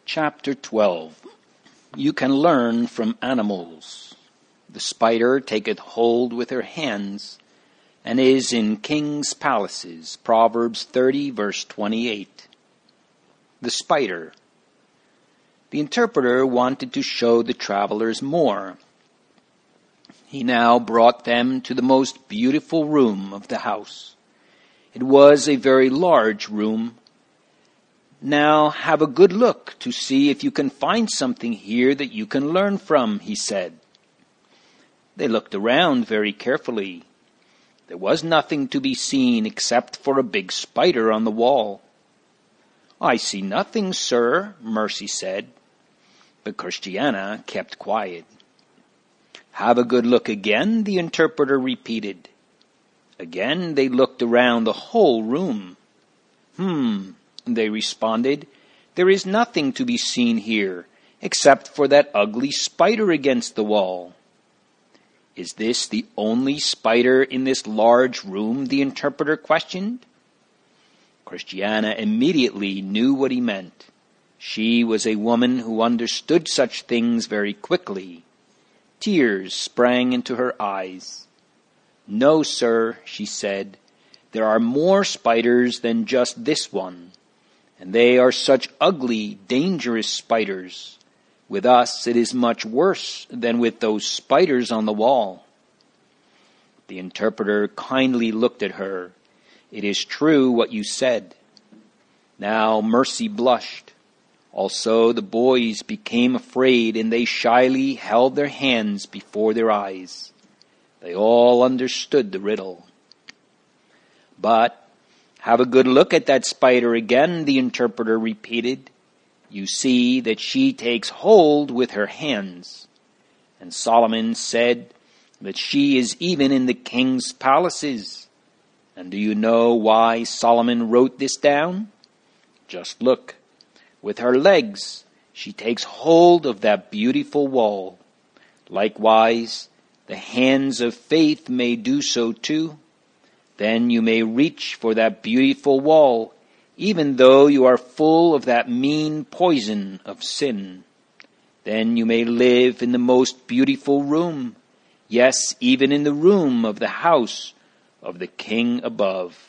Chapter 12. You can learn from animals. The spider taketh hold with her hands, and is in kings' palaces. Proverbs 30, verse 28. The spider. The interpreter wanted to show the travelers more. He now brought them to the most beautiful room of the house. It was a very large room. Now have a good look to see if you can find something here that you can learn from, he said. They looked around very carefully. There was nothing to be seen except for a big spider on the wall. I see nothing, sir, Mercy said. But Christiana kept quiet. Have a good look again, the interpreter repeated. Again they looked around the whole room. They responded, there is nothing to be seen here, except for that ugly spider against the wall. Is this the only spider in this large room? The interpreter questioned. Christiana immediately knew what he meant. She was a woman who understood such things very quickly. Tears sprang into her eyes. No, sir, she said, there are more spiders than just this one. And they are such ugly, dangerous spiders. With us it is much worse than with those spiders on the wall. The interpreter kindly looked at her. It is true what you said. Now Mercy blushed. Also the boys became afraid, and they shyly held their hands before their eyes. They all understood the riddle. But have a good look at that spider again, the interpreter repeated. You see that she takes hold with her hands. And Solomon said that she is even in the king's palaces. And do you know why Solomon wrote this down? Just look. With her legs, she takes hold of that beautiful wall. Likewise, the hands of faith may do so too. Then you may reach for that beautiful wall, even though you are full of that mean poison of sin. Then you may live in the most beautiful room, yes, even in the room of the house of the King above.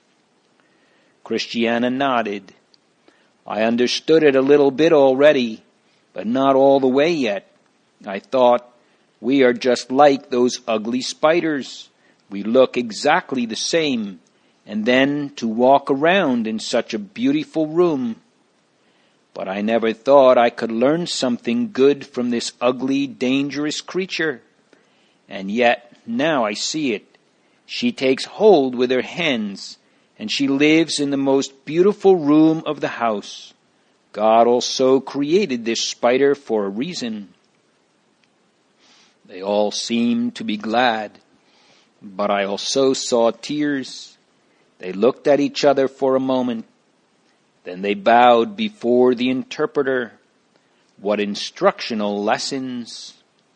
Christiana nodded. I understood it a little bit already, but not all the way yet. I thought, we are just like those ugly spiders. We look exactly the same, and then to walk around in such a beautiful room. But I never thought I could learn something good from this ugly, dangerous creature. And yet, now I see it. She takes hold with her hands, and she lives in the most beautiful room of the house. God also created this spider for a reason. They all seemed to be glad. But I also saw tears. They looked at each other for a moment. Then they bowed before the interpreter. What instructional lessons!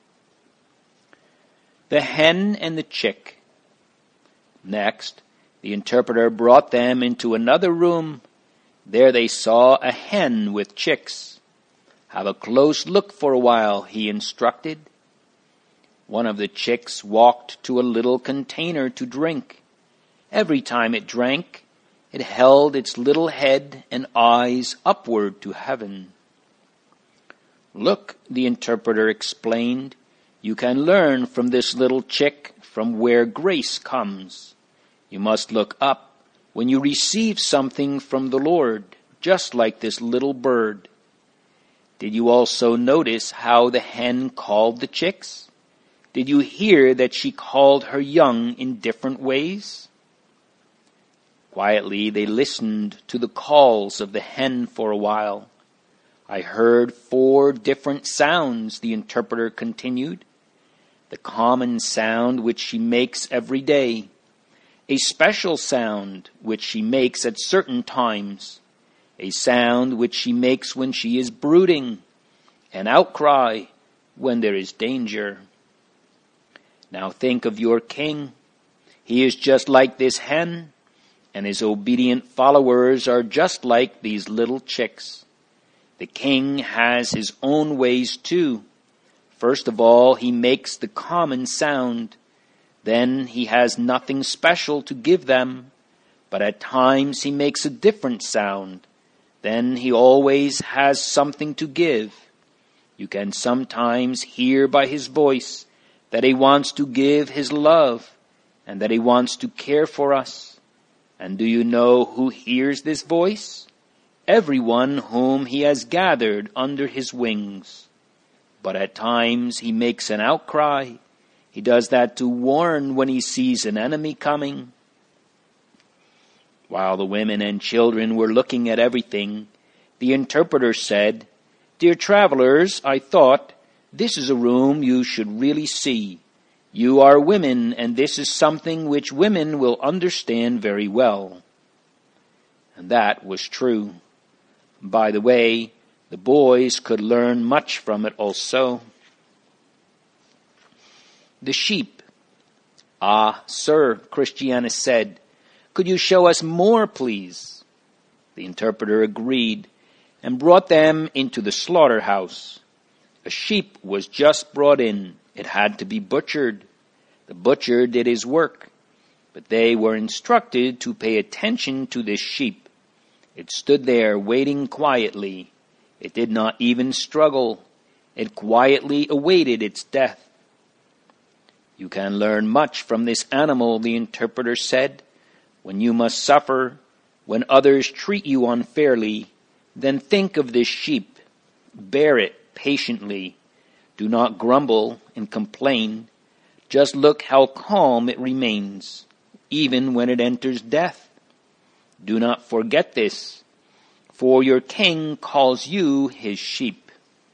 The hen and the chick. Next, the interpreter brought them into another room. There they saw a hen with chicks. Have a close look for a while, he instructed. One of the chicks walked to a little container to drink. Every time it drank, it held its little head and eyes upward to heaven. Look, the interpreter explained, you can learn from this little chick from where grace comes. You must look up when you receive something from the Lord, just like this little bird. Did you also notice how the hen called the chicks? Did you hear that she called her young in different ways? Quietly they listened to the calls of the hen for a while. I heard 4 different sounds, the interpreter continued. The common sound which she makes every day. A special sound which she makes at certain times. A sound which she makes when she is brooding. An outcry when there is danger. Now think of your king. He is just like this hen, and his obedient followers are just like these little chicks. The king has his own ways too. First of all, he makes the common sound. Then he has nothing special to give them, but at times he makes a different sound. Then he always has something to give. You can sometimes hear by his voice that he wants to give his love and that he wants to care for us. And do you know who hears this voice? Everyone whom he has gathered under his wings. But at times he makes an outcry. He does that to warn when he sees an enemy coming. While the women and children were looking at everything, the interpreter said, "Dear travelers, I thought, this is a room you should really see. You are women, and this is something which women will understand very well." And that was true. By the way, the boys could learn much from it also. The sheep. "Ah, sir," Christianus said, "could you show us more, please?" The interpreter agreed and brought them into the slaughterhouse. A sheep was just brought in. It had to be butchered. The butcher did his work, but they were instructed to pay attention to this sheep. It stood there waiting quietly. It did not even struggle. It quietly awaited its death. "You can learn much from this animal," the interpreter said. "When you must suffer, when others treat you unfairly, then think of this sheep. Bear it patiently. Do not grumble and complain. Just look how calm it remains, even when it enters death. Do not forget this, for your king calls you his sheep."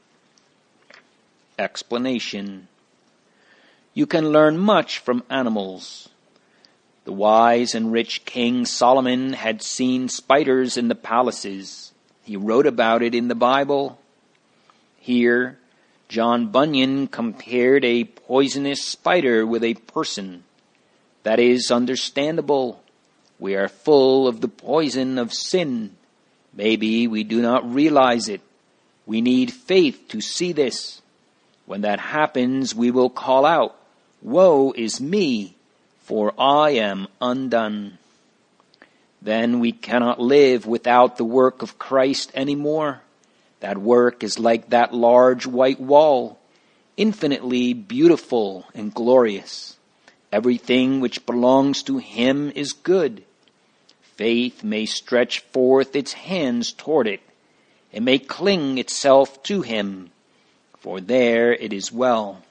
Explanation. You can learn much from animals. The wise and rich King Solomon had seen spiders in the palaces. He wrote about it in the Bible. Here, John Bunyan compared a poisonous spider with a person. That is understandable. We are full of the poison of sin. Maybe we do not realize it. We need faith to see this. When that happens, we will call out, "Woe is me, for I am undone." Then we cannot live without the work of Christ anymore. That work is like that large white wall, infinitely beautiful and glorious. Everything which belongs to him is good. Faith may stretch forth its hands toward it. It may cling itself to him, for there it is well.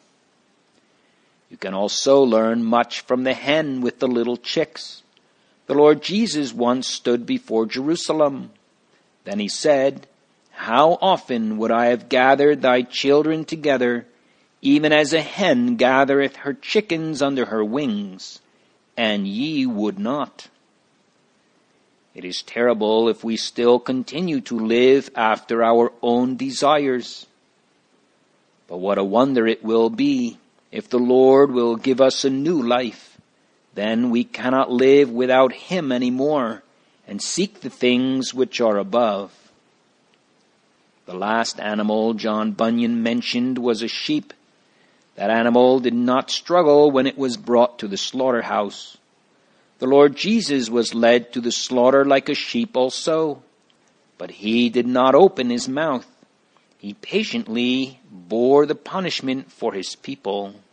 You can also learn much from the hen with the little chicks. The Lord Jesus once stood before Jerusalem. Then he said, "How often would I have gathered thy children together, even as a hen gathereth her chickens under her wings, and ye would not." It is terrible if we still continue to live after our own desires. But what a wonder it will be if the Lord will give us a new life. Then we cannot live without him anymore and seek the things which are above. The last animal John Bunyan mentioned was a sheep. That animal did not struggle when it was brought to the slaughterhouse. The Lord Jesus was led to the slaughter like a sheep also, but he did not open his mouth. He patiently bore the punishment for his people.